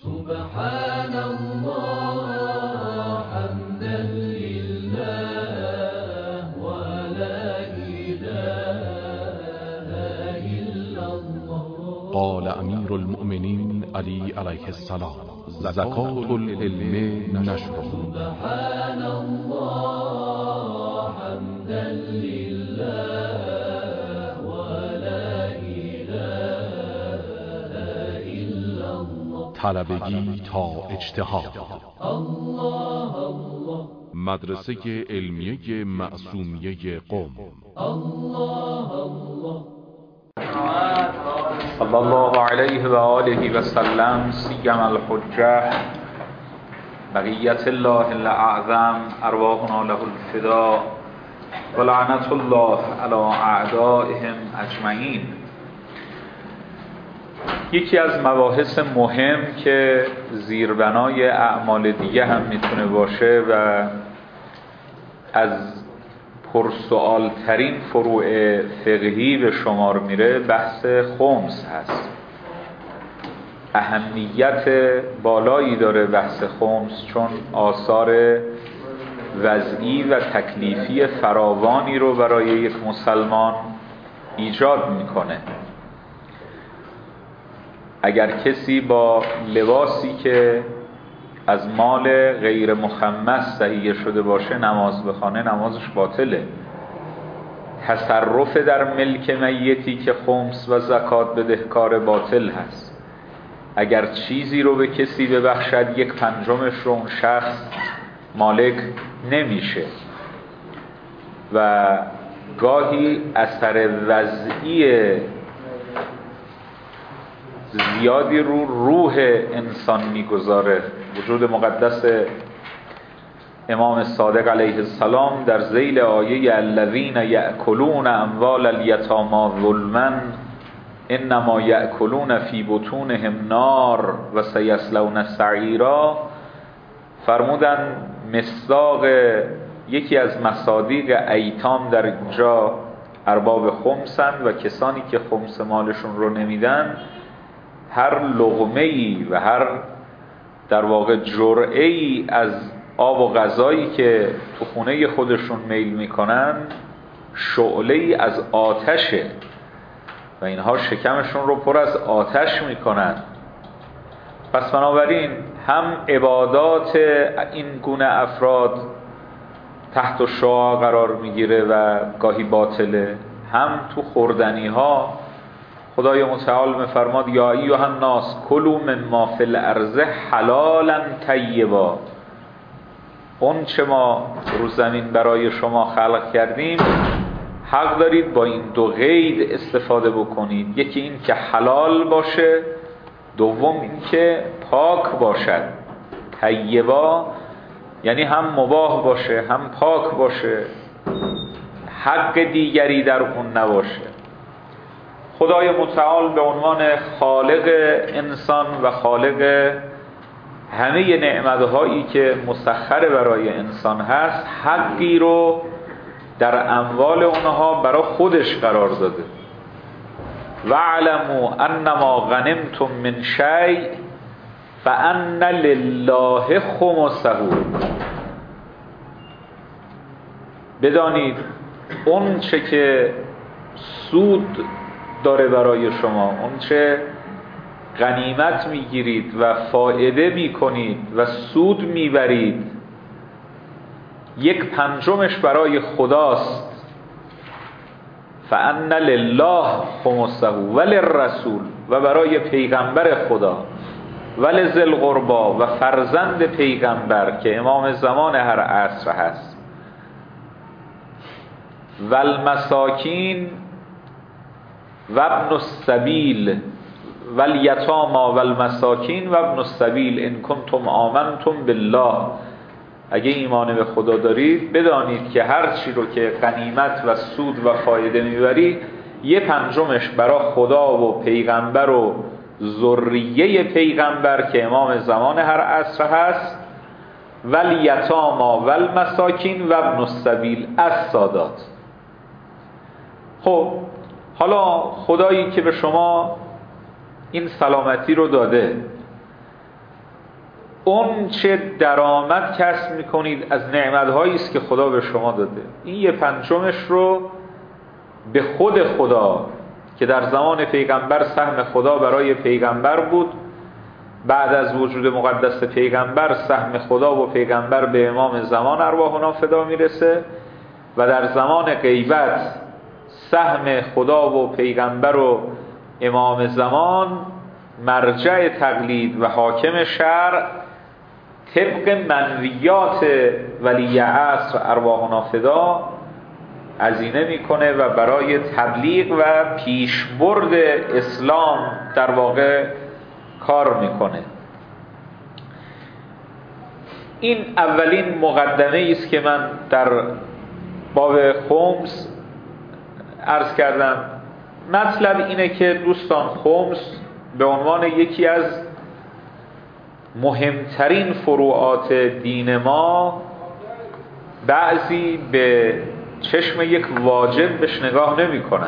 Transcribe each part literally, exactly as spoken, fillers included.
سبحان الله حمدا لله ولا إله إلا الله. قال امیر المؤمنین علی علیه السلام: زکات العلم نشره. سبحان الله حمدا لله ولا إله إلا الله. طلبگی تا اجتهاد. الله الله. مدرسه علمیه معصومیه قم. الله الله. صلی الله علیه و آله و سلم. سیم الحجه بقیت الله الاعظم ارواحنا له الفدا و لعنت الله علی اعدائهم اجمعین. یکی از مباحث مهم که زیربنای اعمال دیگه هم میتونه باشه و از پرسوال ترین فروع فقهی به شمار میره بحث خمس هست. اهمیت بالایی داره بحث خمس، چون آثار وضعی و تکلیفی فراوانی رو برای یک مسلمان ایجاد میکنه. اگر کسی با لباسی که از مال غیر مخمس تهیه شده باشه نماز بخونه، نمازش باطله. تصرف در ملک میتی که خمس و زکات بدهکار باطل هست. اگر چیزی رو به کسی ببخشد یک پنجمش رو اون شخص مالک نمیشه و گاهی اثر وضعی زیادی رو روح انسان میگذاره. وجود مقدس امام صادق علیه السلام در ذیل آیه الذین یأکلون اموال الیتامی ظلما انما یأکلون فی بطونهم نار و سیصلون سعیرا فرمودن مصداق یکی از مصادیق ایتام در اینجا ارباب خمسند و کسانی که خمس مالشون رو نمیدن هر لقمه‌ای و هر در واقع جرعه‌ای از آب و غذایی که تو خونه خودشون میل میکنن شعله‌ای از آتشه و اینها شکمشون رو پر از آتش میکنن. پس بنابراین هم عبادات این گونه افراد تحت شعاع قرار میگیره و گاهی باطله، هم تو خوردنی ها خدای متعال میفرماد یا ایها الناس کلوا مما فی الارض حلالا طیبا. اون چه ما رو زمین برای شما خلق کردیم حق دارید با این دو قید استفاده بکنید. یکی این که حلال باشه، دوم این که پاک باشد. طیبا یعنی هم مباح باشه هم پاک باشه، حق دیگری در اون نباشه. خدای متعال به عنوان خالق انسان و خالق همه نعمت‌هایی که مسخر برای انسان هست حقی رو در اموال اونها برای خودش قرار داده. وَاعْلَمُوا أَنَّمَا غَنِمْتُم مِّن شَيْءٍ فَأَنَّ لِلَّهِ خُمُسَهُ. بدانید اون چه که سود داره برای شما، اون چه غنیمت میگیرید و فایده میکنید و سود میبرید، یک پنجمش برای خداست. فَأَنَّ لِلَّهِ خُمُسَهُ وَلِلرَّسُولِ و برای پیغمبر خدا وَلِذِی الْقُرْبَى و فرزند پیغمبر که امام زمان هر عصر هست، وَالْمَسَاکِینِ و ابن السبیل والیتامی والمساکین و ابن السبیل ان کنتم آمنتم بالله. اگه ایمان به خدا دارید بدانید که هر چی رو که غنیمت و سود و فایده میبرید یه پنجمش برای خدا و پیغمبر و ذریه پیغمبر که امام زمان هر عصر هست، والیتامی والمساکین و ابن السبیل السادات. خب حالا خدایی که به شما این سلامتی رو داده اون چه درآمد کسب میکنید از نعمت‌هایی است که خدا به شما داده. این یه پنجمش رو به خود خدا که در زمان پیغمبر سهم خدا برای پیغمبر بود، بعد از وجود مقدس پیغمبر سهم خدا و پیغمبر به امام زمان ارواحنا فدا میرسه و در زمان غیبت سهم خدا و پیغمبر و امام زمان مرجع تقلید و حاکم شرع طبق منویات ولی عصر ارواحنا فدا عزینه میکنه و برای تبلیغ و پیشبرد اسلام در واقع کار میکنه. این اولین مقدمه است که من در باب خمس عرض کردم. مطلب اینه که دوستان، خمس به عنوان یکی از مهمترین فروعات دین ما بعضی به چشم یک واجب بهش نگاه نمی کنن.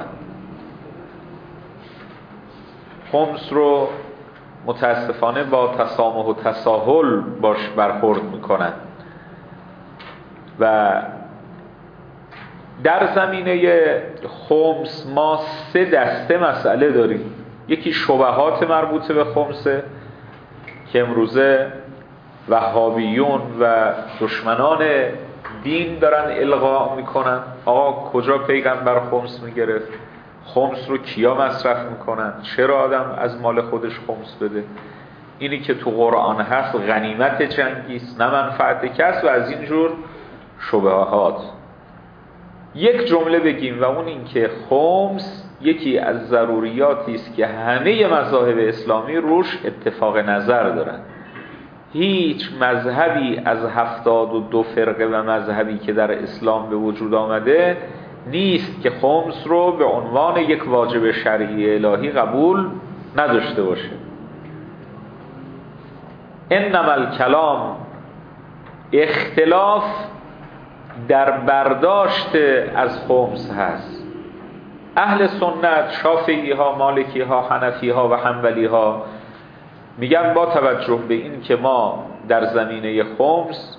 خمس رو متاسفانه با تسامح و تساهل باش برخورد میکنن و در زمینه خمس ما سه دسته مسئله داریم. یکی شبهات مربوط به خمسه که امروزه وهابیون و دشمنان دین دارن القا میکنن. آقا کجا پیغمبر خمس میگرفت؟ خمس رو کیا مصرف میکنن؟ چرا آدم از مال خودش خمس بده؟ اینی که تو قرآن هست غنیمت جنگی است نه منفعت کس و از اینجور شبهات. یک جمله بگیم و اون این که خمس یکی از ضروریاتی است که همه مذاهب اسلامی روش اتفاق نظر دارن. هیچ مذهبی از هفتاد و دو فرقه و مذهبی که در اسلام به وجود آمده نیست که خمس رو به عنوان یک واجب شرعی الهی قبول نداشته باشه. انما الکلام، اختلاف در برداشت از خمس هست. اهل سنت، شافعی ها، مالکی ها، حنفی ها و حنبلی ها میگن با توجه به این که ما در زمینه خمس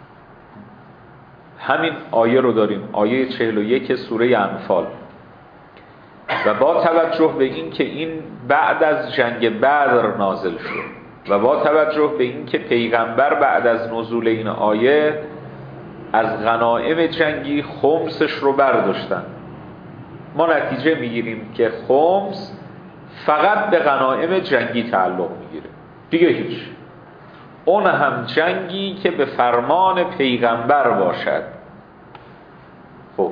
همین آیه رو داریم، آیه چهل و یک سوره انفال، و با توجه به این که این بعد از جنگ بدر نازل شد و با توجه به این که پیغمبر بعد از نزول این آیه از غنایم جنگی خمسش رو برداشتن، ما نتیجه میگیریم که خمس فقط به غنایم جنگی تعلق میگیره، دیگه هیچ. اون هم جنگی که به فرمان پیغمبر باشد. خب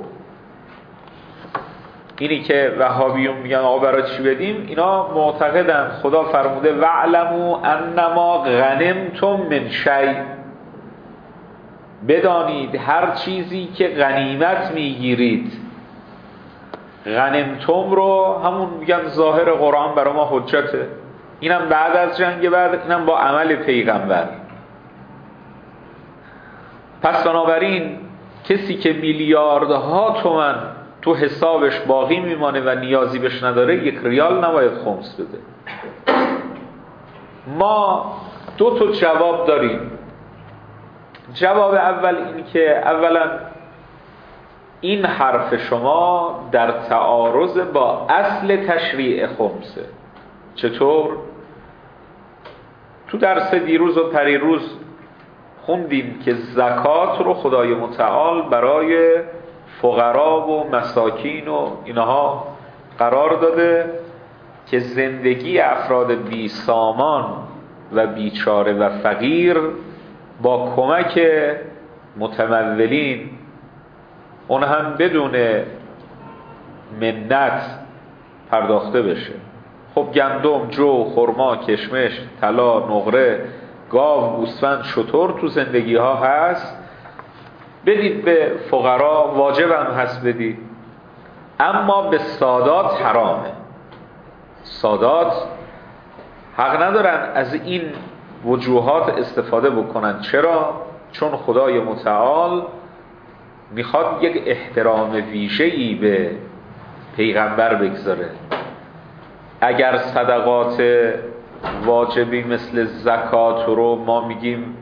اینی که وهابیون میگن آقا برای چی بدیم، اینا معتقدن خدا فرموده وعلموا انما غنمتم من شیء، بدانید هر چیزی که غنیمت میگیرید. غنمتم رو همون میگن ظاهر قرآن برای ما حجته، اینم بعد از جنگ بعد، اینم با عمل پیغمبر. پس بنابراین کسی که میلیاردها تومن تو حسابش باقی میمانه و نیازی بهش نداره یک ریال نباید خمس بده. ما دو تا جواب داریم. جواب اول این که اولا این حرف شما در تعارض با اصل تشریع خمسه. چطور؟ تو درس دیروز و پریروز خوندیم که زکات رو خدای متعال برای فقرا و مساکین و اینها قرار داده که زندگی افراد بی سامان و بیچاره و فقیر با کمک متمولین، اون هم بدون منت، پرداخته بشه. خب گندم، جو، خرما، کشمش، طلا، نقره، گاو، گوسفند، شتر تو زندگی ها هست، بدید به فقرا، واجب هم هست بدید. اما به سادات حرامه. سادات حق ندارن از این وجوهات استفاده بکنن. چرا؟ چون خدای متعال میخواد یک احترام ویژه‌ای به پیغمبر بگذاره. اگر صدقات واجبی مثل زکات رو ما میگیم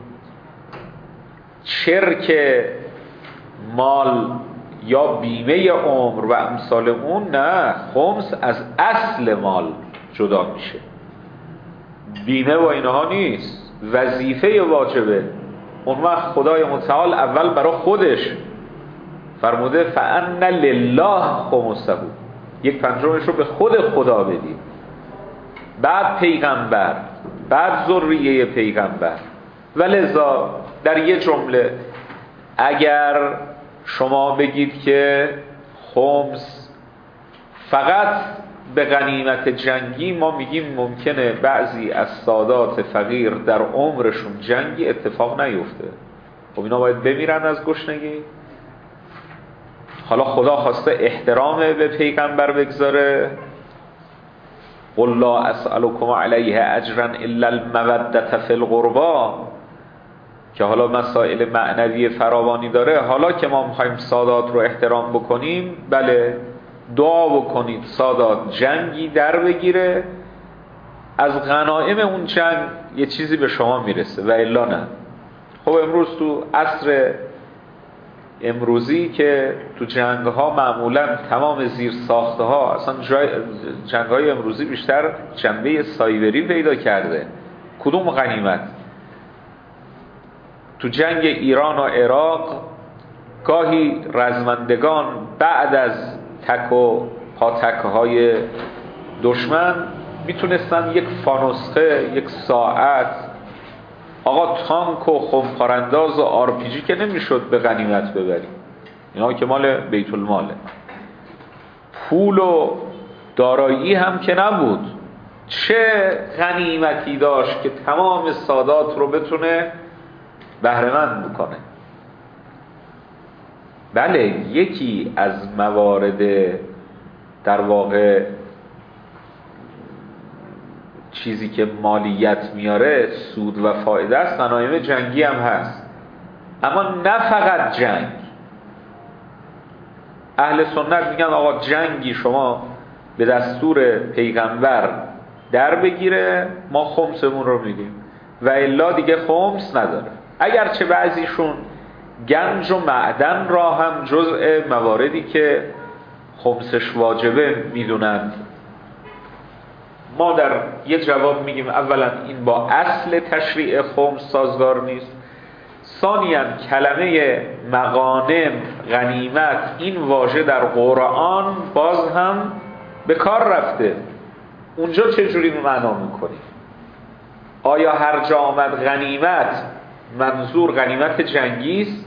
چرک مال یا بیمه عمر و امثال اون، نه، خمس از اصل مال جدا میشه. بیمه و اینها نیست، وظیفه واجبه. اون وقت خدای متعال اول برای خودش فرموده فأن لله خمسه، یک پنجمش رو به خود خدا بدید، بعد پیغمبر، بعد ذریه پیغمبر. ولذا در یه جمله اگر شما بگید که خمس فقط به غنیمت جنگی، ما میگیم ممکنه بعضی از سادات فقیر در عمرشون جنگی اتفاق نیفته، خب اینا باید بمیرن از گشنگی. حالا خدا خواسته احترام به پیغمبر بگذاره، قل لا اسألكم علیه اجرا الا المودة فی القربا، که حالا مسائل معنوی فراوانی داره. حالا که ما میخوایم سادات رو احترام بکنیم، بله دعا بکنید سادات جنگی در بگیره، از غنایم اون جنگ یه چیزی به شما میرسه و الا نه. خب امروز تو عصر امروزی که تو جنگ ها معمولا تمام زیر ساخته ها، اصلا جنگ های امروزی بیشتر جنبه سایبری پیدا کرده. کدوم غنیمت؟ تو جنگ ایران و عراق گاهی رزمندگان بعد از تک و پاتک های دشمن میتونستن یک فانوسخه، یک ساعت، آقا تانک و خمپارانداز و آرپیجی که نمیشد به غنیمت ببریم، اینا که مال بیت الماله. پول و دارایی هم که نبود، چه غنیمتی داشت که تمام سادات رو بتونه بهره‌مند بکنه. بله یکی از موارد در واقع چیزی که مالیت میاره سود و فایده است، غنایم جنگی هم هست، اما نه فقط جنگ. اهل سنت میگن آقا جنگی شما به دستور پیغمبر در بگیره ما خمسمون رو میدیم و الا دیگه خمس نداره. اگرچه بعضیشون گنج و معدن را هم جزء مواردی که خمسش واجبه میدونند. ما در یه جواب میگیم اولا این با اصل تشریع خمس سازگار نیست، ثانیاً کلمه مغانم، غنیمت، این واژه در قرآن باز هم به کار رفته. اونجا چجوری معنا میکنیم؟ آیا هر جا آمد غنیمت منظور غنیمت جنگی است؟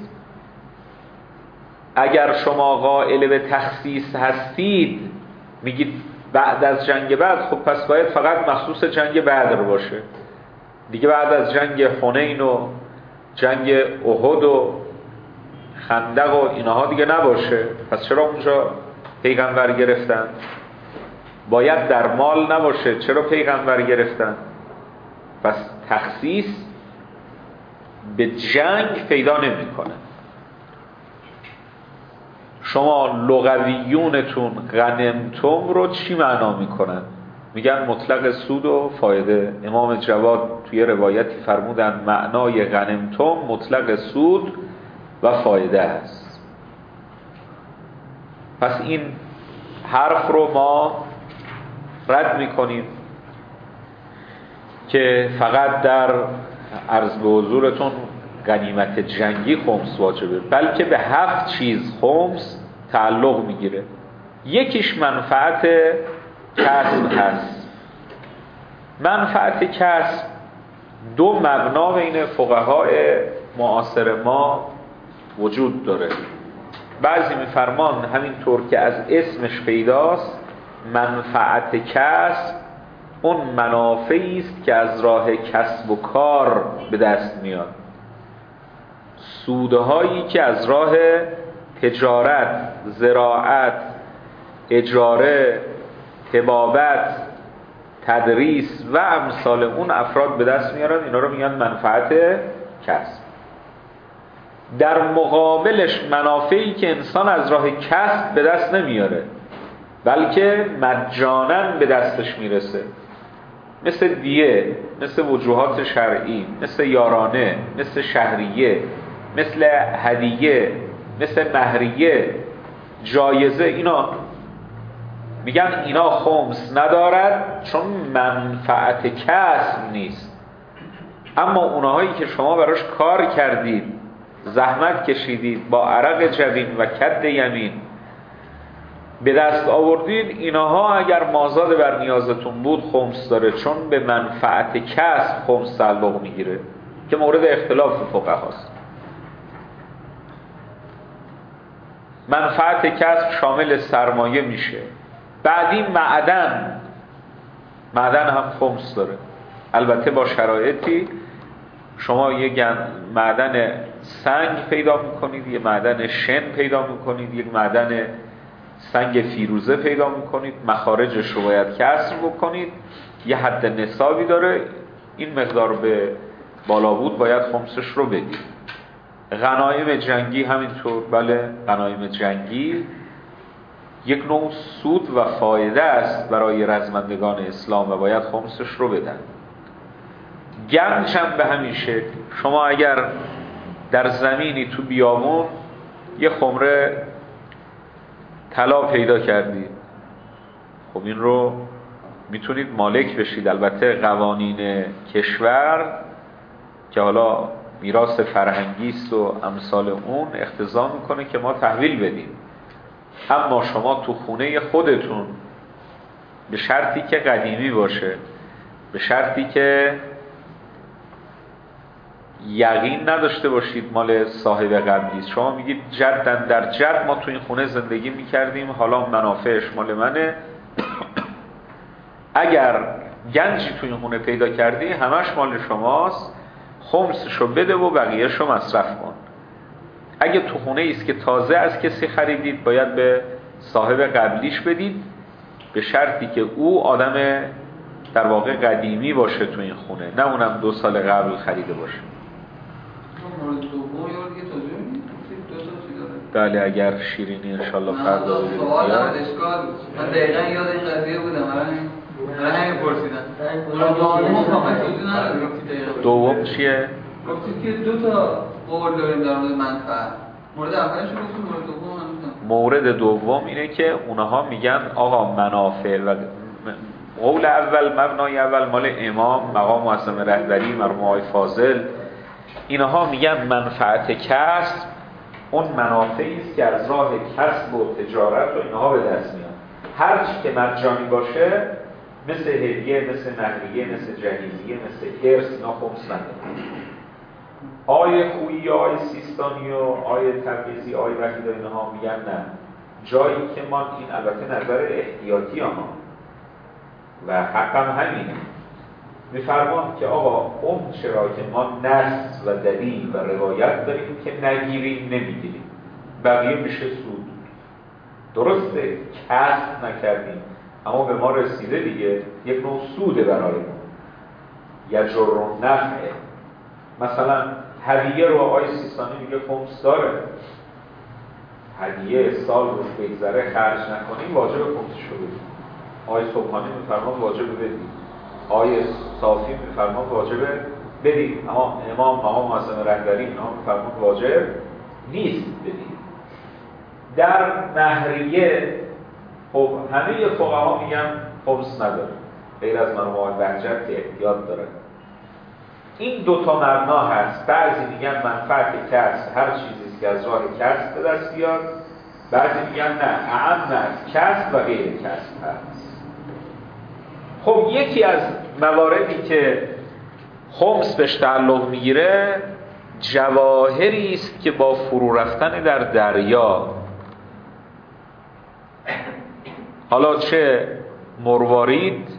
اگر شما قائل به تخصیص هستید میگید بعد از جنگ بعد، خب پس باید فقط مخصوص جنگ بدر باشه دیگه، بعد از جنگ حنین و جنگ احد و خندق و اینها دیگه نباشه. پس چرا اونجا پیغمبر گرفتن؟ باید در مال نباشه، چرا پیغمبر گرفتن؟ پس تخصیص به جنگ پیدا نمی‌کنه. شما لغویونتون غنمتم رو چی معنا میکنن؟ میگن مطلق سود و فایده. امام جواد توی روایتی فرمودن معنای غنمتم مطلق سود و فایده است. پس این حرف رو ما رد میکنیم که فقط در عرض به حضورتون غنیمت جنگی خمس واجبه، بلکه به هفت چیز خمس تعلق میگیره. یکیش منفعت کسب هست. منفعت کسب دو مبنا بین فقهای معاصر ما وجود داره. بعضی میفرمان همینطور که از اسمش پیداست، منفعت کسب اون منافعی است که از راه کسب و کار به دست میاد، سودهایی که از راه تجارت، زراعت، اجاره، طبابت، تدریس و امثال اون افراد به دست میارن. اینا رو میگن منفعت کسب. در مقابلش منافعی که انسان از راه کسب به دست نمیاره بلکه مجانا به دستش میرسه. مثل دیه، مثل وجوهات شرعی، مثل یارانه، مثل شهریه، مثل هدیه، مثل مهریه، جایزه، اینا میگن اینا خمس ندارد چون منفعت کسب نیست. اما اونهایی که شما براش کار کردید، زحمت کشیدید، با عرق جبین و کد یمین به دست آوردید، اینها اگر مازاد بر نیازتون بود خمس داره، چون به منفعت کسب خمس تعلق میگیره که مورد اختلاف فقهاست. منفعت کسب شامل سرمایه میشه. بعدی معدن، معدن هم خمس داره، البته با شرایطی. شما یک معدن سنگ پیدا میکنید، یک معدن شن پیدا میکنید، یک معدن سنگ فیروزه پیدا میکنید، مخارجش رو باید کسر بکنید، یه حد نصابی داره، این مقدار به بالا بود باید خمسش رو بدید. غنایم جنگی همینطور، بله غنایم جنگی یک نوع سود و فایده است برای رزمندگان اسلام و باید خمسش رو بدن. گنج هم به همین شکل. شما اگر در زمینی تو بیابون یه خمره طلا پیدا کردید، خب این رو میتونید مالک بشید. البته قوانین کشور که حالا میراث فرهنگی است و امثال اون اقتضا میکنه که ما تحویل بدیم، اما شما تو خونه خودتون به شرطی که قدیمی باشه، به شرطی که یقین نداشته باشید مال صاحب قبلی است. شما میگید جدن در جد ما تو این خونه زندگی میکردیم، حالا منافعش مال منه. اگر گنجی تو این خونه پیدا کردی همش مال شماست، خمسشو بده و بقیهشو مصرف کن. اگه تو خونه ایست که تازه از کسی خریدید باید به صاحب قبلیش بدید، به شرطی که او آدم در واقع قدیمی باشه تو این خونه، نه اونم دو سال قبل خریده باشه. مورد دوم یا دیگه توضیح میدید؟ دو تا چی داره؟ بله اگر شیرینی انشالله فردا بگیرید. سوال دارد اشکال، من دقیقا یاد این قضیه بودم، برای همین پرسیدم. مورد دوم فقط توضیح نداره گفتید دقیقا. دوم چیه؟ گفتید که دو تا قول داریم در مورد منفعت. مورد اولش رو گفتید، مورد دوم هم گفتم. مورد دوم اینه که اونها میگن آقا منافع و قول اول، مبنای اول مال امام مقام معظم رهبری مرحوم آقای فاضل، اینها میگن منفعت کسب اون منافعی است که از راه کسب و تجارت و اینها به دست میاد. هر چی که مجانی باشه مثل هدیه، مثل مهریه، مثل جهیزیه، مثل ارث، اینا خمس نداره. آیه خویی، آیه سیستانی و آیه تبریزی، آیه وحید اینها میگن نه، جایی که ما این البته نظر احتیاطی ها و حقم همینه، میفرمان که آقا اون چرا که ما نص و دلیل و روایت داریم که نگیریم نمیگیریم، بقیه میشه سود. درسته کسب نکردیم اما به ما رسیده دیگه، یک نوع سوده برای ما، یجر نفعه. مثلا هدیه رو آقای سیستانی میگه خمس داره، هدیه سال روش بگذره خرج نکنیم واجب خمسش رو بدیم. آقای صبحانی میفرمان واجب بدیم، آیه صافی میفرمان واجبه بدید، اما امام مقام معظم رهبری اینا میفرمان واجب نیست بدید. در مهریه خب همه فقها میگن خمس نداره غیر از مرحوم آقای بهجت که احتیاط داره. این دوتا مبنا هست. بعضی میگن منفعت کسب هر چیزی که از راه کسب به دست بیاد، بعضی میگن نه اعم از کسب و غیر کسب هست. خب یکی از مواردی که خمس بهش تعلق میگیره جواهری است که با فرو رفتن در دریا، حالا چه مروارید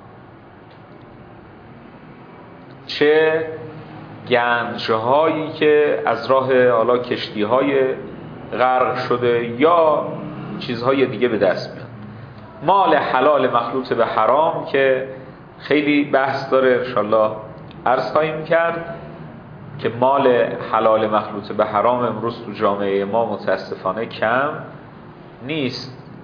چه گنجهایی که از راه حالا کشتی‌های غرق شده یا چیزهای دیگه به دست میاد. مال حلال مخلوط به حرام که خیلی بحث داره، انشالله عرض خواهیم کرد که مال حلال مخلوط به حرام امروز تو جامعه ما متاسفانه کم نیست.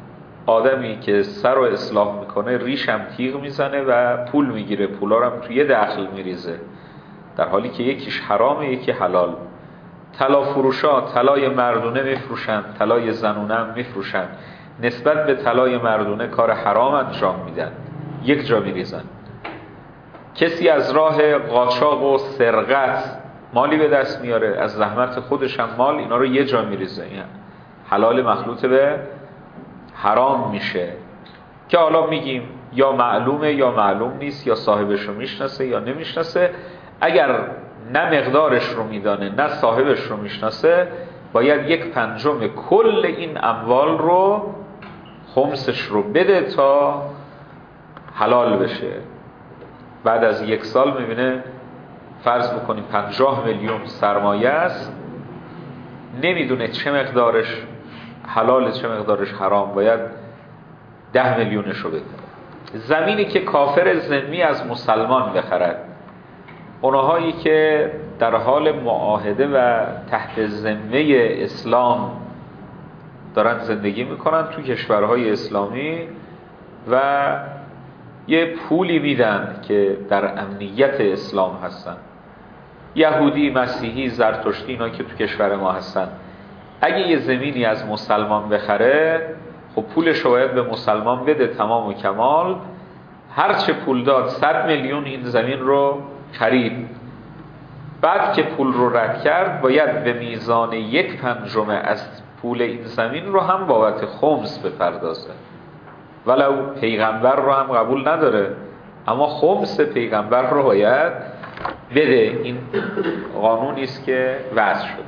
آدمی که سر رو اصلاح میکنه ریشم تیغ میزنه و پول میگیره، پولا رو هم توی یه دخل میریزه، در حالی که یکیش حرامه یکی حلال. طلا فروشا طلای مردونه میفروشن، طلای زنونه هم میفروشن، نسبت به طلای مردونه کار حرام انجام میدن، یک جا میریزن. کسی از راه قاچاق و سرقت مالی به دست میاره، از زحمت خودش هم مال، اینا رو یه جا میریزه، این حلال مخلوط به حرام میشه که حالا میگیم یا معلومه یا معلوم نیست، یا صاحبش رو میشناسه یا نمیشناسه. اگر نه مقدارش رو میدانه نه صاحبش رو میشناسه، باید یک پنجم کل این اموال رو، خمسش رو بده تا حلال بشه. بعد از یک سال میبینه فرض بکنیم پنجاه میلیون سرمایه است، نمیدونه چه مقدارش حلاله چه مقدارش حرام، باید ده میلیونش رو بده. زمینی که کافر ذمی از مسلمان بخرد، اونهایی که در حال معاهده و تحت ذمه اسلام دارن زندگی میکنن تو کشورهای اسلامی و یه پولی میدن که در امنیت اسلام هستن، یهودی، مسیحی، زرتشتی، اینا که تو کشور ما هستن، اگه یه زمینی از مسلمان بخره، خب پولش رو باید به مسلمان بده تمام و کمال. هرچه پول داد، صد میلیون این زمین رو خرید، بعد که پول رو رد کرد باید به میزان یک پنجم از پول این زمین رو هم بابت خمس بپردازه. ولو پیغمبر رو هم قبول نداره، اما خمس پیغمبر رو باید بده. این قانونی است که وضع شده.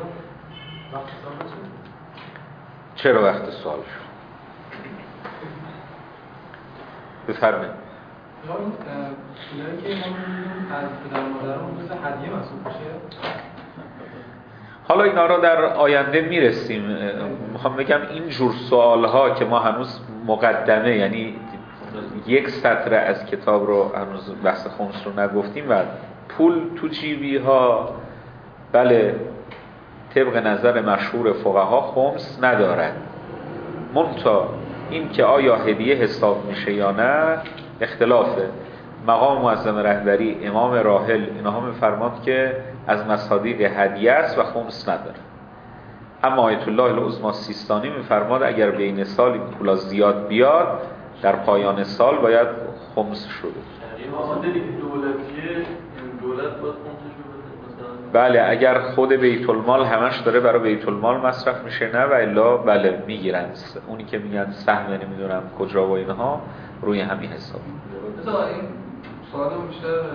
چرا وقت سوال شد؟ بفرمایید. پولایی که ما می‌دونیم از پدر مادرمون مثل هدیه محسوب میشه؟ حالا اینا رو در آینده میرسیم. میخوام بگم این جور سوالها که ما هنوز مقدمه، یعنی یک سطر از کتاب رو هنوز بحث خمس رو نگفتیم، و پول تو جیبی ها بله طبق نظر مشهور فقها خمس ندارد، منتها این که آیا هدیه حساب میشه یا نه اختلافه. مقام معظم رهبری، امام راحل، اینها میفرماد که از مصادیق هدیه است و خمس نداره. اما آیت الله العظمی سیستانی میفرماد اگر بین سال این پولا زیاد بیاد، در پایان سال باید خمس شده. یعنی دولتیه، دولت باید خمسش رو بده مثلا؟ بله، اگر خود بیت المال همش داره برای بیت المال مصرف میشه نه، و الا بله میگیرن. اونی که میگن سهم نمیدونم کجا و اینها روی همین حساب. مثلا این سوالم بیشتر داره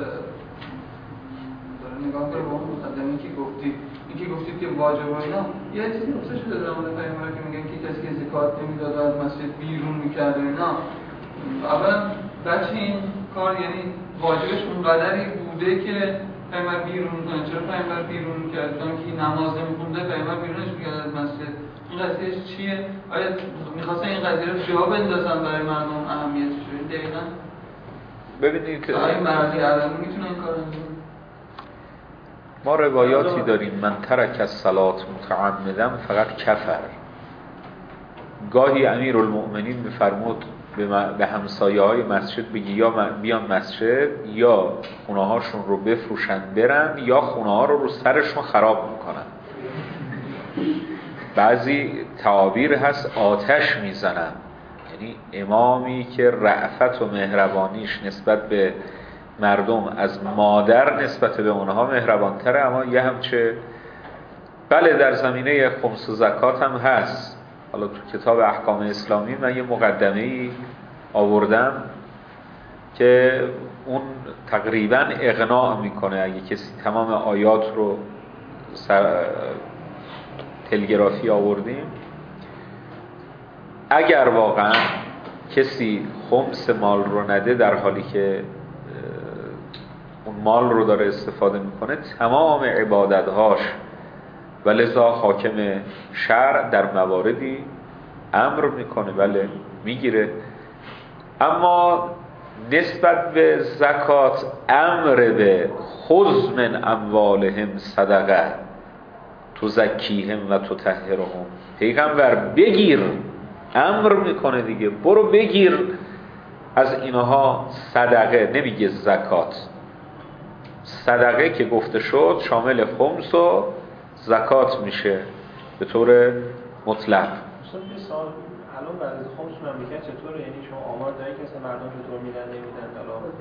نگاه کنه با اون مقدمه‌ای که گفتید، این که گفتید که واجب و اینا، یه چیزی نقطه شده در مورد پیامبر که میگن که کسی که زکات نمیداد و از مسجد بیرون میکرد و اینا، اولا بچه این کار یعنی واجبش اونقدری بوده که پیامبر بیرون کنه؟ چرا پیامبر بیرون میکرد؟ چون که نماز نمیخونده پیامبر بیرونش میکرد از مسجد. این قضیهش چیه؟ آیا میخواستن این قضیه رو جا بندازن برای مردم اهمیتش رو؟ دقیقاً ببینید که این مرحله علمی میتونه این کار انجام؟ ما روایاتی داریم من ترک الصلاة متعمدا فقط کفر. گاهی امیرالمؤمنین میفرمود به همسایه های مسجد بگی یا بیان مسجد یا خونه هاشون رو بفروشن برن یا خونه ها رو رو سرشون خراب میکنن. بعضی تعابیر هست آتش میزنن، یعنی امامی که رأفت و مهربانیش نسبت به مردم از مادر نسبت به اونها مهربانتره، اما یه همچه بله در زمینه خمس و زکات هم هست. حالا تو کتاب احکام اسلامی من یه مقدمه‌ای آوردم که اون تقریبا اقناع میکنه. اگه کسی تمام آیات رو سر تلگرافی آوردیم، اگر واقعا کسی خمس مال رو نده در حالی که اون مال رو داره استفاده میکنه، تمام عبادتهاش و لذا حاکم شرع در مواردی امر میکنه بله میگیره. اما نسبت به زکات امر به خذ من اموالهم صدقه تزکیهم و تطهرهم، پیغمبر بگیر امر میکنه دیگه، برو بگیر از اینها صدقه، نمیگه زکات. صدقه که گفته شد شامل خمس و زکات میشه به طور مطلق. مثلا الان بعد از خمس مملکت چطوره؟ یعنی شما آمار دارید که مثلا مردم چطور میدن نمیدن؟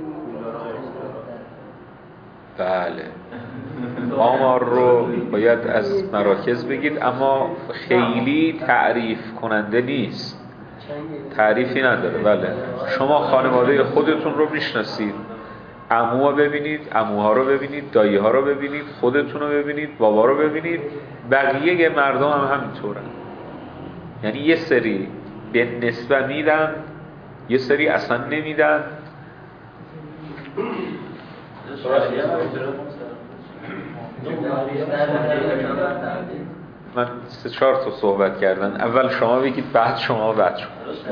حالا بله آمار رو باید از مراکز بگید، اما خیلی تعریف کننده نیست، تعریفی نداره. بله شما خانواده خودتون رو میشناسید، عموها ببینید، عموها رو ببینید، دایی‌ها رو ببینید، خودتون رو ببینید، بابا رو ببینید، بقیه مردم هم همینطورن. یعنی یه سری به نسبت میدن، یه سری اصلا نمیدن. من سه چهار تا صحبت کردن، اول شما بگید بعد شما بعد شما.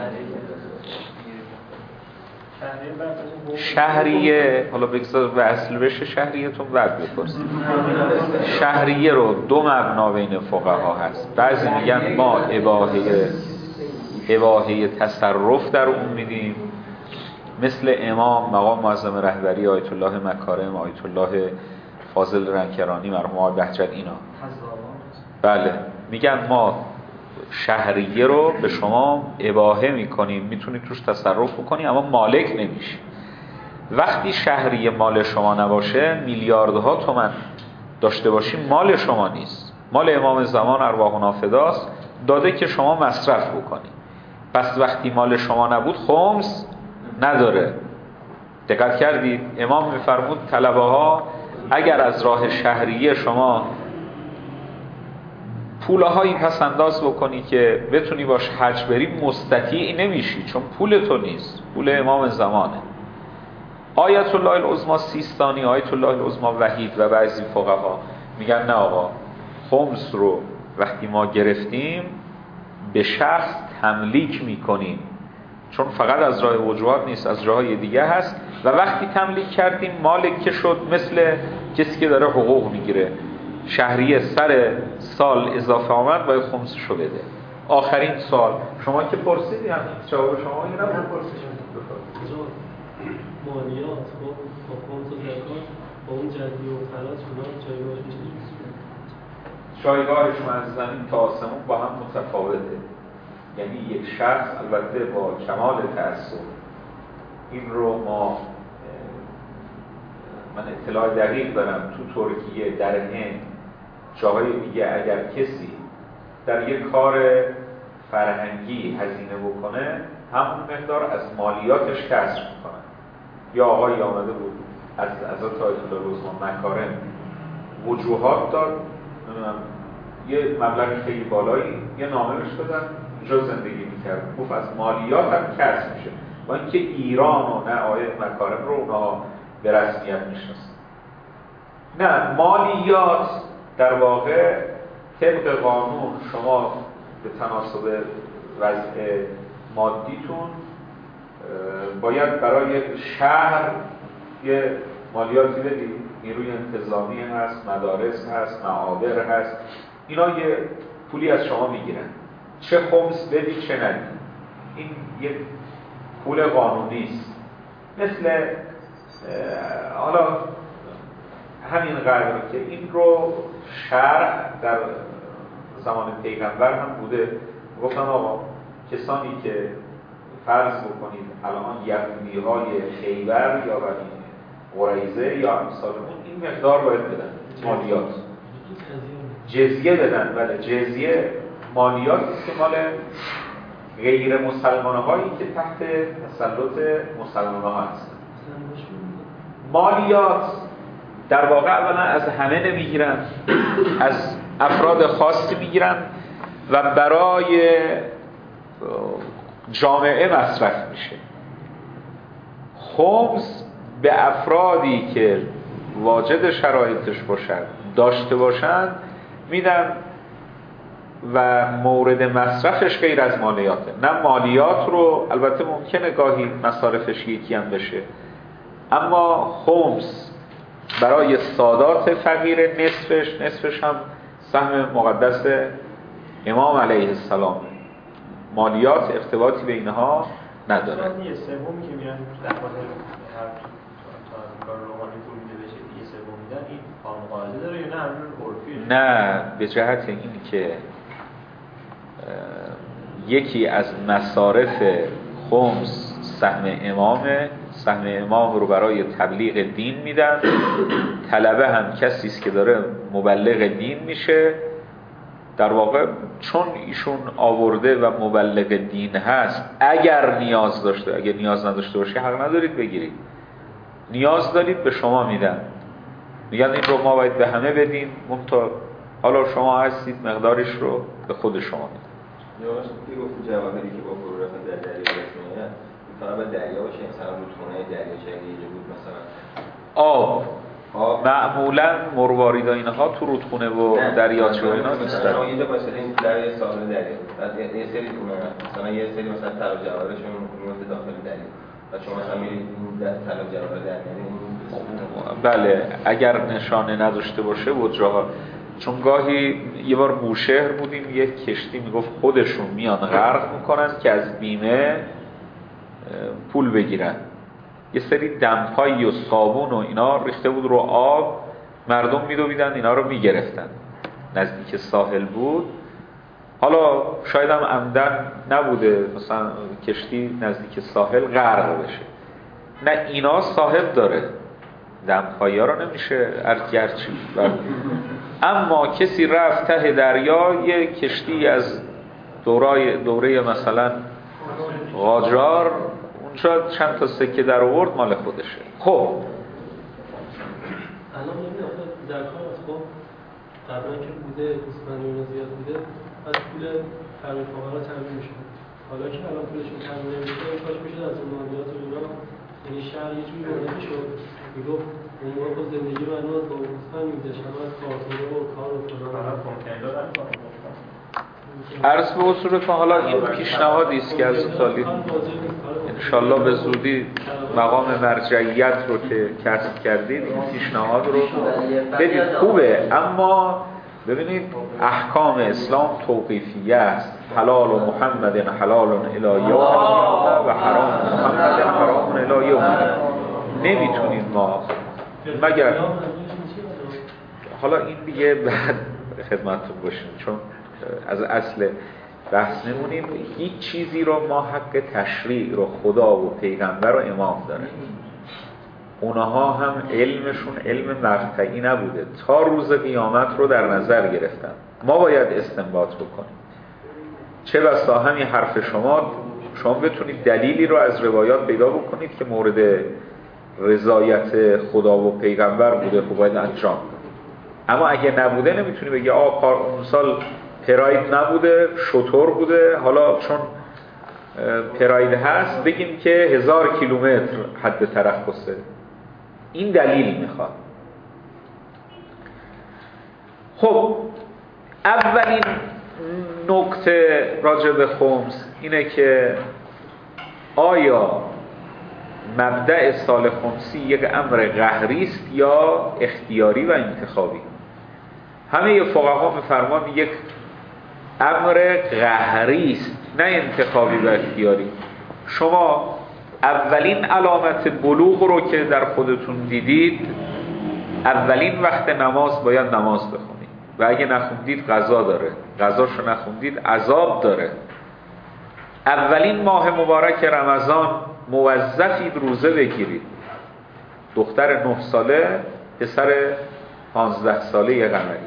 شهریه، حالا بگذار به اصل بشه شهریه‌تون بعد بپرسید. شهریه رو دو مبنا بین فقها هست. بعضی میگن ما اباحه اباحه تصرف در اون میدیم، مثل امام مقام معظم رهبری آیت الله مکارم، آیت الله فاضل رنکرانی، مرحوم آقای بهجت، اینا بله میگن ما شهریه رو به شما اباحه میکنیم، میتونید توش تصرف بکنی اما مالک نمیشی. وقتی شهریه مال شما نباشه، میلیاردها تومان داشته باشی، مال شما نیست، مال امام زمان ارواحنا فداست، داده که شما مصرف بکنی. پس وقتی مال شما نبود خمس نداره. دقت کردید؟ امام میفرمود طلبه ها اگر از راه شهریه شما پولهایی پس انداز بکنی که بتونی باش حج بری، مستطیع نمیشی، چون پول تو نیست، پول امام زمانه. آیت الله العظمی سیستانی، آیت الله العظمی وحید و بعضی فقها میگن نه آقا، خمس رو وقتی ما گرفتیم به شخص تملیک میکنیم، چون فقط از راه وجوهات نیست، از راههای دیگه هست، و وقتی تملیک کردیم مالک که شد، مثل کسی که داره حقوق میگیره. شهریه سر سال اضافه آمد باید خمسشو بده. آخرین سال شما که پرسیدی، هم جواب شما این رو پرسیدید. مالیات با خمس و زکات با اون جدی و خلاص شما جایگاهش میشه؟ جایگاهشون از زمین تا آسمون با هم متفاوته. یعنی یک شخص البته با کمال تأسف، این رو ما من اطلاع دقیق دارم، تو ترکیه، در هند، جاهای دیگه اگر کسی در یک کار فرهنگی هزینه بکنه، همون مقدار از مالیاتش کسر میکنن. یا آقایی آمده بود از از آیت الله العظمی مکارم وجوهات داد، نمیدونم یه مبلغ خیلی بالایی، یه نامه بهش دادن، اینجا زندگی میکرد، گفت از مالیات هم کسر میشه، با اینکه ایران و نه آیت مکارم رو اونها به رسمیت میشناسن. نه، مالیات در واقع طبق قانون شما به تناسب وضع مادیتون باید برای شهر یه مالیاتی بدید. نیروی انتظامی هست، مدارس هست، معابر هست، اینا یه پولی از شما میگیرن، چه خمس بدید چه ندید. این یه پول قانونی است. مثل حالا همین قدر که این رو شرع در زمان پیغمبر هم بوده، گفتن آقا کسانی که فرض بکنید الان یهودی های خیبر یا بنی قریظه یا امثال اون این مقدار باید بدن مالیات، جزیه بدن. بله جزیه مالیات است که مال غیر مسلمان هایی که تحت تسلط مسلمان ها هستند. مالیات در واقع اولا از همه نمیگیرن، از افراد خاصی میگیرن و برای جامعه مصرف میشه. خمس به افرادی که واجد شرایطش باشن، داشته باشن میدن و مورد مصرفش غیر از مالیاته. نه مالیات رو البته ممکنه گاهی مصارفش یکی هم بشه، اما خمس برای سادات فقیر نصفش نصفش هم سهم مقدس امام علیه السلام، مالیات ارتباطی به اینها نداره. یه سومی که میان در خاطر هر کار روحانی پول میده بشه یه سوم میدن، این قانون قاعده داره یا نه همین عرفی؟ نه، به جهت این که یکی از مصارف خمس سهم امامه، سهم امام رو برای تبلیغ دین میدن. طلبه هم کسی است که داره مبلغ دین میشه. در واقع چون ایشون آورده و مبلغ دین هست، اگر نیاز داشته، اگر نیاز نداشته باشه حق ندارید بگیرید. نیاز دارید به شما میدن، میگن این رو ما باید به همه بدیم، منتها حالا شما هستید مقدارش رو به خود شما میدن. یواش که گفت جواهری که با فرو رفتن در دریا رسمیه میتونه به دریا باشه، مثلا رودخونه دریاچه یه بود مثلا آب آب معمولا مروارید اینها تو رودخونه و دریاچه و اینا نیستن. مثلا یه جا مثلا این در یه ساحل دریا بعد یه سری مثلا یه سری مثلا طلا جواهرشون میفته داخل دریا و شما مثلا میرید این طلا جواهر دریا. بله، اگر نشانه نداشته باشه وجراها. چون گاهی یه بار بوشهر بودیم، یه کشتی میگفت خودشون میان غرق میکنن که از بیمه پول بگیرن. یه سری دمپایی و صابون و اینا ریخته بود رو آب، مردم میدویدن اینا رو میگرفتن. نزدیک ساحل بود، حالا شاید هم عمدن نبوده مثلا کشتی نزدیک ساحل غرق بشه. نه، اینا صاحب داره، دمپایی ها رو نمیشه ارگرچی. اما کسی رفت ته دریا، یه کشتی از دورای دوره مثلا قاجار، اونجا چند تا سکه در آورد، مال خودشه. خب الان نمیدونم زکات خب قبلا که بوده قسمتی اون زیاد بوده از پول فرمی فقرا تامین میشه. حالا که الان پولشون تامین نمیشه، کاش میشد از اون مالیات و اینا، یعنی شهر یه جوری وارد شد میگفت اون موقع زندگی من رو با قسمت میگذاشتم از کارتونه و کار و فلان کنتینر عرض به حضورتون. حالا این پیشنهادی است که از سالی انشالله به زودی مقام مرجعیت رو که کسب کردید این پیشنهاد رو بدید. خوبه، اما ببینید احکام اسلام توقیفیه است. حلال و محمد حلال الی یوم و حرام محمد حرام الی یوم. نمیتونیم ما مگر حالا این دیگه بعد خدمتتون باشیم، چون از اصل بحث نمونیم. هیچ چیزی رو ما حق تشریع رو خدا و پیغمبر و امام داره. اونها هم علمشون علم مقطعی نبوده، تا روز قیامت رو در نظر گرفتن. ما باید استنباط بکنیم. چه بسا همین حرف شما شما بتونید دلیلی رو از روایات پیدا بکنید که مورد رضایت خدا و پیغمبر بوده، خب باید انجام. اما اگه نبوده نمیتونی بگی آقا اون سال پراید نبوده، شطور بوده، حالا چون پراید هست بگیم که هزار کیلومتر حد ترخصه. این دلیل میخواد. خب اولین نکته راجع به خمس اینه که آیا مبدأ سال خمسی یک امر قهری است یا اختیاری و انتخابی؟ همه فقها میفرمان یک امر قهری است، نه انتخابی و اختیاری. شما اولین علامت بلوغ رو که در خودتون دیدید، اولین وقت نماز باید نماز بخونید و اگه نخوندید قضا داره، قضاشو نخوندید عذاب داره. اولین ماه مبارک رمضان موظفید روزه بگیرید. دختر نه ساله، پسر پانزده ساله قمری.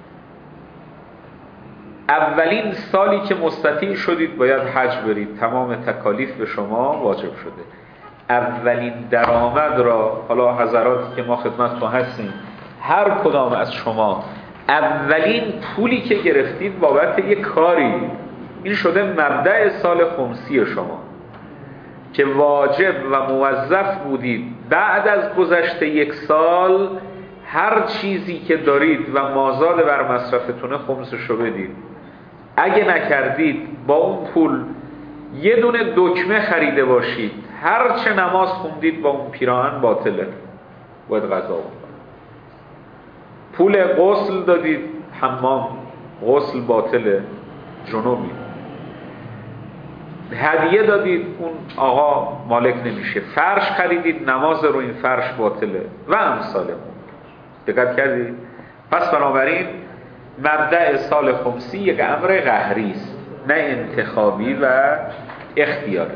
اولین سالی که مستطیع شدید باید حج برید، تمام تکالیف به شما واجب شده. اولین درآمد را، حالا حضراتی که ما خدمتتون هستیم، هر کدام از شما اولین پولی که گرفتید بابت یک کاری، این شده مبدأ سال خمسی شما که واجب و موظف بودید بعد از گذشته یک سال هر چیزی که دارید و مازاد بر مصرفتونه خمسش رو بدید. اگه نکردید با اون پول یه دونه دکمه خریده باشید، هر چه نماز خوندید با اون پیراهن باطله، باید قضا بکنید. پول غسل دادید حمام، غسل باطله، جنوبی. هدیه دادید اون آقا مالک نمیشه، فرش خریدید نماز رو این فرش باطله و امثال اون. دقت کردید؟ پس بنابراین مبدأ سال خمسی یک امر قهری است، نه انتخابی و اختیاری.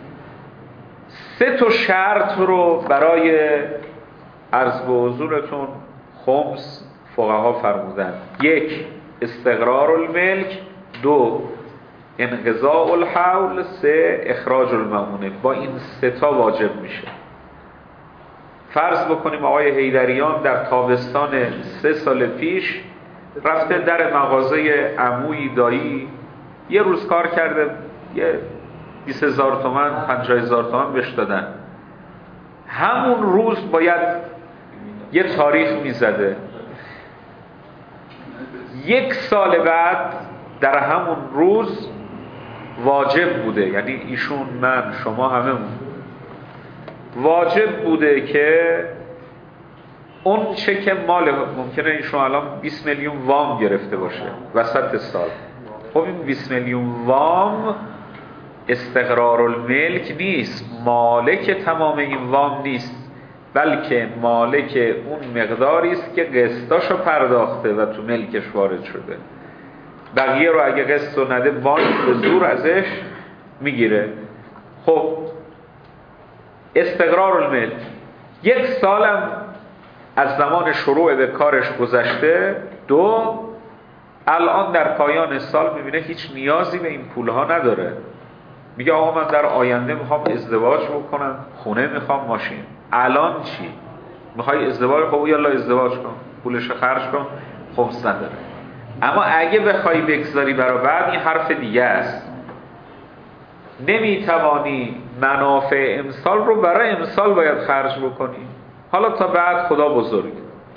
سه تا شرط رو برای عرض به حضورتون خمس فقها فرمودن: یک، استقرار الملک، دو، انقضاء الحول، سه، اخراج المؤونه. با این سه تا واجب میشه. فرض بکنیم آقای حیدریان در تابستان سه سال پیش رفته در مغازه عمویی دایی، یه روز کار کرده، یه بیست هزار تومن پنجاه هزار تومن بهش دادن. همون روز باید یه تاریخ میزده. یک سال بعد در همون روز واجب بوده، یعنی ایشون، من، شما هممون واجب بوده که اون چه که مال، ممکنه ایشون الان بیست میلیون وام گرفته باشه وسط سال. خب این بیست میلیون وام استقرار الملک نیست، مالک تمام این وام نیست، بلکه مالک اون مقداری است که قسطاشو پرداخته و تو ملکش وارد شده. بقیه رو اگه قسط رو نده بانک به زور ازش میگیره. خب استقرار الملک، یک سالم از زمان شروع به کارش گذشته. دو، الان در پایان سال میبینه هیچ نیازی به این پولها نداره، میگه آقا من در آینده میخوام ازدواج بکنم، خونه میخوام، ماشین. الان چی؟ میخوای ازدواج؟ خب یالا ازدواج کن، پولش خرج کن، خمس نداره. اما اگه بخوای بگذاری برای بعد، این حرف دیگه است. نمیتوانی منافع امسال رو برای امسال باید خرج بکنی، حالا تا بعد خدا بزرگ.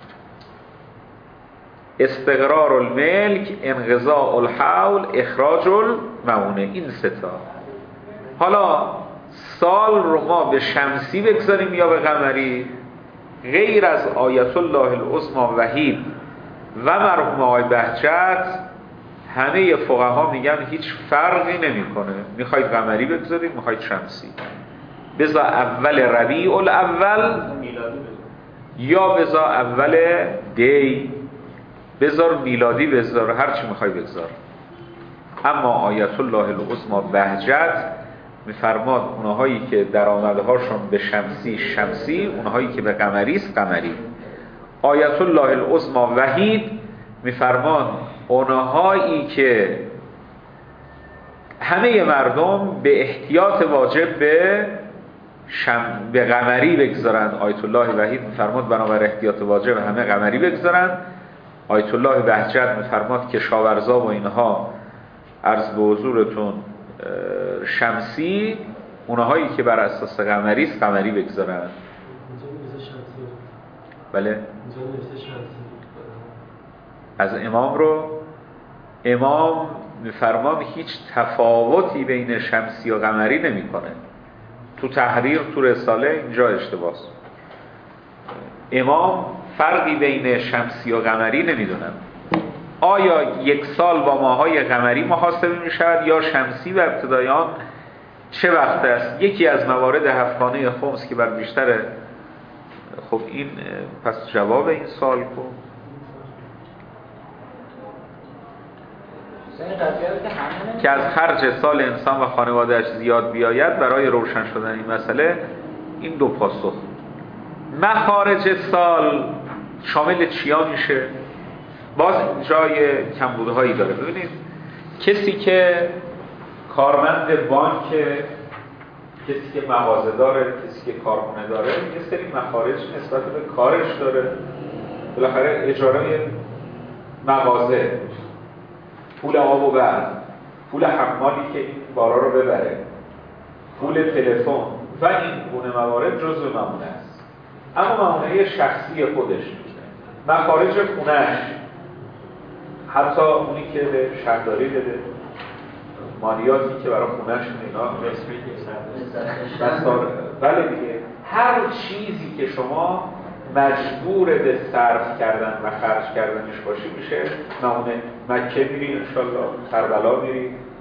استقرار الملک، انقضاء الحول، اخراج المؤونه، این سه تا. حالا سال رو ما به شمسی بگذاریم یا به قمری، غیر از آیت الله العظمی وحید و مرحوم آقای بهجت، همه فقها میگن هیچ فرقی نمیکنه. میخواید قمری بگذارید، میخواید شمسی، بذار اول ربیع الاول یا بذار اول دی، بذار میلادی، بذار هر چی میخوای بذار. اما آیت الله العظمی بهجت میفرماد اونهایی که درآمدهاشون به شمسی شمسی، اونهایی که به قمری است قمری. آیت الله العظمی وحید میفرماد اونهایی که همه مردم به احتیاط واجب به شم به قمری بگذارن. آیت الله وحید میفرماد بنابر احتیاط واجب همه قمری بگذارن. آیت الله بهجت میفرماد که شاورزا و اینها عرض به حضورتون شمسی، اونهایی که بر اساس قمری است قمری بگذارن. بله از امام رو، امام میفرماد هیچ تفاوتی بین شمسی و قمری نمیکنه. تو تحریر، تو رساله اینجا اشتباهه. امام فرقی بین شمسی و قمری نمیدونن. آیا یک سال با ماهای قمری محاسبه میشود یا شمسی و ابتدای آن چه وقت است؟ یکی از موارد هفتانه خمس که بر بیشتر. خب این پس جواب این سوال کن. که از خرج سال انسان و خانوادهش زیاد بیاید برای روشن شدن این مسئله، این دو پاسخ. مخارج سال شامل چیا میشه؟ باز جای کمبودهایی داره. ببینید کسی که کارمند بانک، کسی که مغازه داره، کسی که کارخونه داره، یه سری مخارج نسبت به کارش داره. بالاخره اجاره مغازه، پول آب و برق، پول حمالی که این بارا رو ببره، پول تلفن و این گونه موارد جزء ممونه است. اما ممونه شخصی خودش، مخارج خونهش، حتی اونی که به شهرداری بده، مالیاتی که برای خونهش اینا بسار، بله دیگه، هر چیزی که شما مجبور به صرف کردن و خرج کردنش باشی میشه ممونه. مکه میری انشالله، کربلا میری،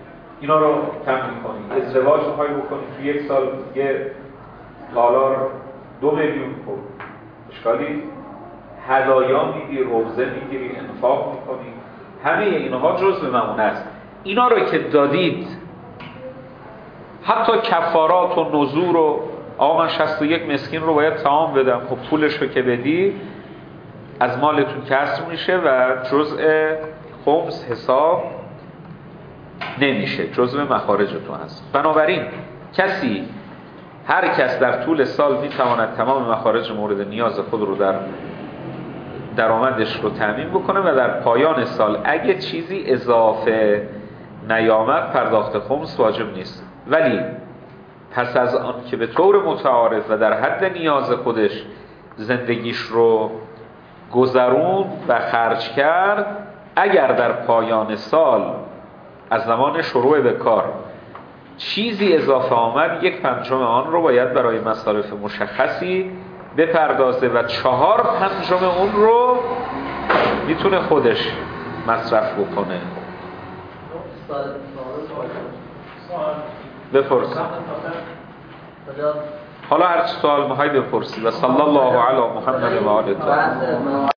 اینا رو تمرین کنید. ازدواج می‌خوای بکنید تو یک سال یه تالار دو میلیون خب اشکالی هدایا میگیری، روزه میگیری، انفاق میکنی، همه اینها جزء ممونه است. اینا رو که دادید، حتی کفارات و نذور و آقا من شصت و یک مسکین رو باید طعام بدم، خب پولش رو که بدی از مالتون کسر میشه و جزء خمس حساب نمیشه، جزء مخارجتون هست. بنابراین کسی هر کس در طول سال میتواند تمام مخارج مورد نیاز خود رو در درآمدش رو تامین بکنه و در پایان سال اگه چیزی اضافه نیامد پرداخت خمس واجب نیست. ولی پس از آن که به طور متعارف و در حد نیاز خودش زندگیش رو گذرون و خرج کرد، اگر در پایان سال از زمان شروع به کار چیزی اضافه آمد، یک پنجم آن رو باید برای مصارف مشخصی بپردازه و چهار پنجم اون رو میتونه خودش مصرف بکنه. بپرس. حالا هر سوال میخوای بپرسی. و صلی الله علی محمد و آله.